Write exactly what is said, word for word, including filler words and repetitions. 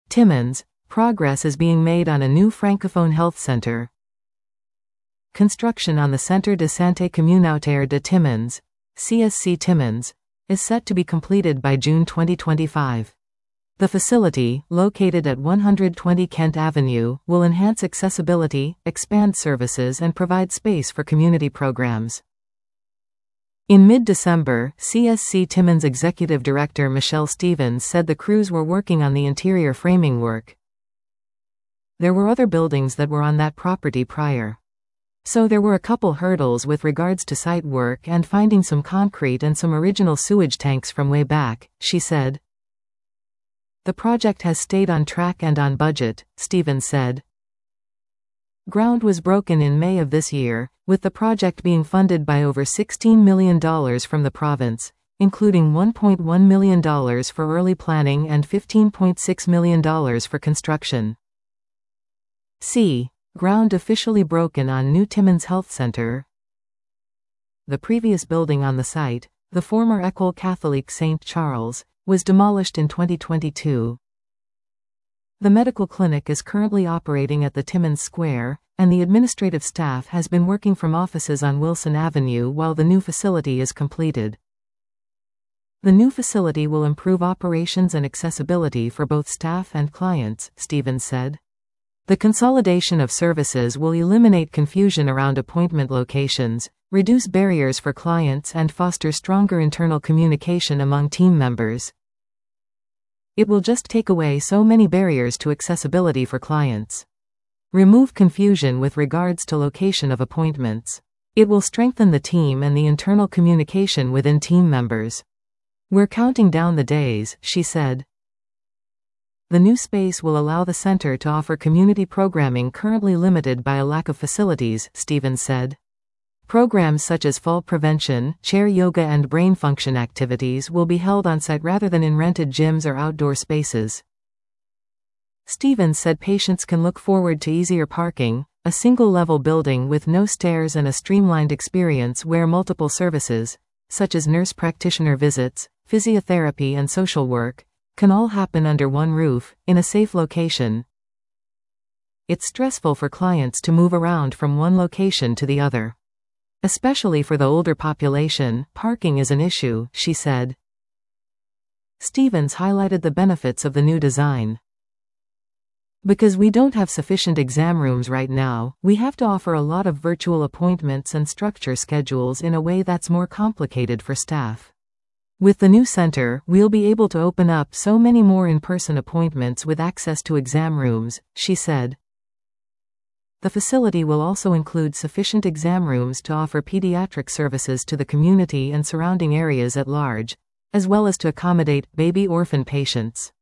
Timmins, progress is being made on a new Francophone health center. Construction on the Centre de Santé Communautaire de Timmins, C S C Timmins, is set to be completed by June twenty twenty-five. The facility, located at one hundred twenty Kent Avenue, will enhance accessibility, expand services and provide space for community programs. In mid-December, C S C Timmins Executive Director Michelle Stevens said the crews were working on the interior framing work. There were other buildings that were on that property prior. So there were a couple hurdles with regards to site work and finding some concrete and some original sewage tanks from way back, she said. The project has stayed on track and on budget, Stevens said. Ground was broken in May of this year, with the project being funded by over sixteen million dollars from the province, including one point one million dollars for early planning and fifteen point six million dollars for construction. C. Ground officially broken on New Timmins Health Center. The previous building on the site, the former École Catholique Saint Charles, was demolished in twenty twenty-two. The medical clinic is currently operating at the Timmins Square, and the administrative staff has been working from offices on Wilson Avenue while the new facility is completed. The new facility will improve operations and accessibility for both staff and clients, Stevens said. The consolidation of services will eliminate confusion around appointment locations, reduce barriers for clients and foster stronger internal communication among team members. It will just take away so many barriers to accessibility for clients. Remove confusion with regards to location of appointments. It will strengthen the team and the internal communication within team members. We're counting down the days, she said. The new space will allow the center to offer community programming currently limited by a lack of facilities, Stevens said. Programs such as fall prevention, chair yoga and brain function activities will be held on site rather than in rented gyms or outdoor spaces. Stevens said patients can look forward to easier parking, a single-level building with no stairs and a streamlined experience where multiple services, such as nurse practitioner visits, physiotherapy and social work, can all happen under one roof, in a safe location. It's stressful for clients to move around from one location to the other. Especially for the older population, parking is an issue, she said. Stevens highlighted the benefits of the new design. Because we don't have sufficient exam rooms right now, we have to offer a lot of virtual appointments and structure schedules in a way that's more complicated for staff. With the new center, we'll be able to open up so many more in-person appointments with access to exam rooms, she said. The facility will also include sufficient exam rooms to offer pediatric services to the community and surrounding areas at large, as well as to accommodate baby orphan patients.